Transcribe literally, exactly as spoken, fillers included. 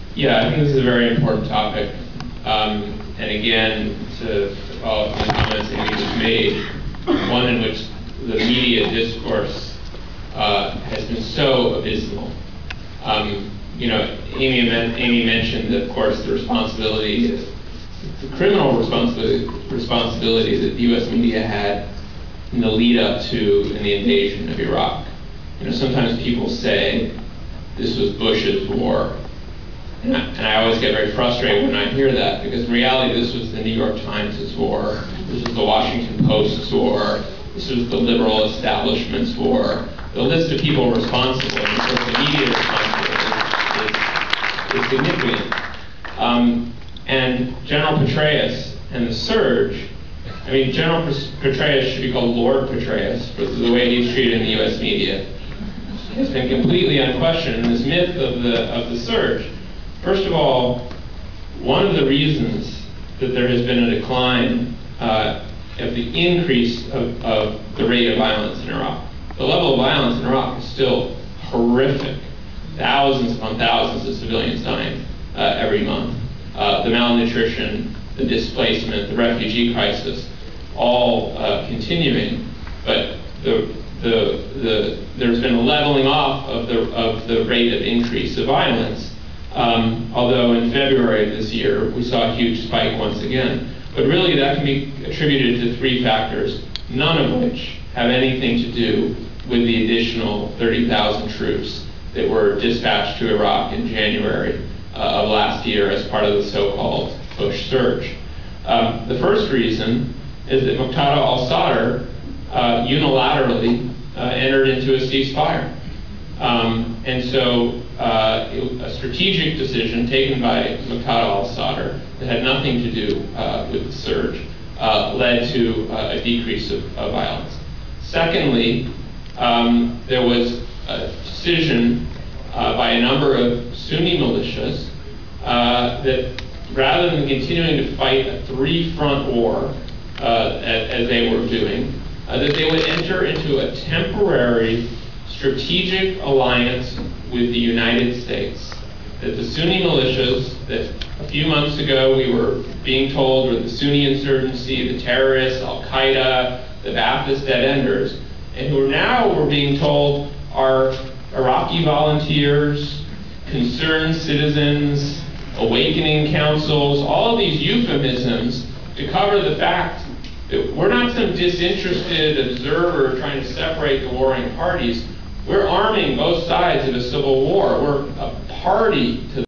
Yeah, I think this is a very important topic. Um, and again, to follow up on the comments Amy just made, one in which the media discourse uh, has been so abysmal. Um, you know, Amy, Amy mentioned, of course, the responsibility, the criminal responsibility, responsibility that the U S media had in the lead up to in the invasion of Iraq. You know, sometimes people say this was Bush's war. And I, and I always get very frustrated when I hear that, because in reality this was the New York Times' war, this was the Washington Post's war, this was the liberal establishment's war. The list of people responsible, and of course the media responsibility is, is significant. Um, and General Petraeus and the surge, I mean, General Petraeus should be called Lord Petraeus for the way he's treated in the U S media. It's been completely unquestioned in this myth of the of the surge. First of all, one of the reasons that there has been a decline uh, of the increase of, of the rate of violence in Iraq. The level of violence in Iraq is still horrific. Thousands upon thousands of civilians dying uh, every month. Uh, the malnutrition, the displacement, the refugee crisis, all uh, continuing. But the the the there's been a leveling off of the of the rate of increase of violence. Um, although in February of this year, we saw a huge spike once again. But really that can be attributed to three factors, none of which have anything to do with the additional thirty thousand troops that were dispatched to Iraq in January uh, of last year as part of the so-called Bush surge. Um, the first reason is that Muqtada al-Sadr uh, unilaterally uh, entered into a ceasefire. Um, and so uh, it, a strategic decision taken by Muqtada al-Sadr that had nothing to do uh, with the surge uh, led to uh, a decrease of, of violence. Secondly, um, there was a decision uh, by a number of Sunni militias uh, that rather than continuing to fight a three-front war uh, as, as they were doing, uh, that they would enter into a temporary strategic alliance with the United States. That the Sunni militias that a few months ago we were being told were the Sunni insurgency, the terrorists, Al-Qaeda, the Ba'athist dead enders, and who now we're being told are Iraqi volunteers, concerned citizens, awakening councils, all of these euphemisms to cover the fact that we're not some disinterested observer trying to separate the warring parties. We're arming both sides of a civil war. We're a party to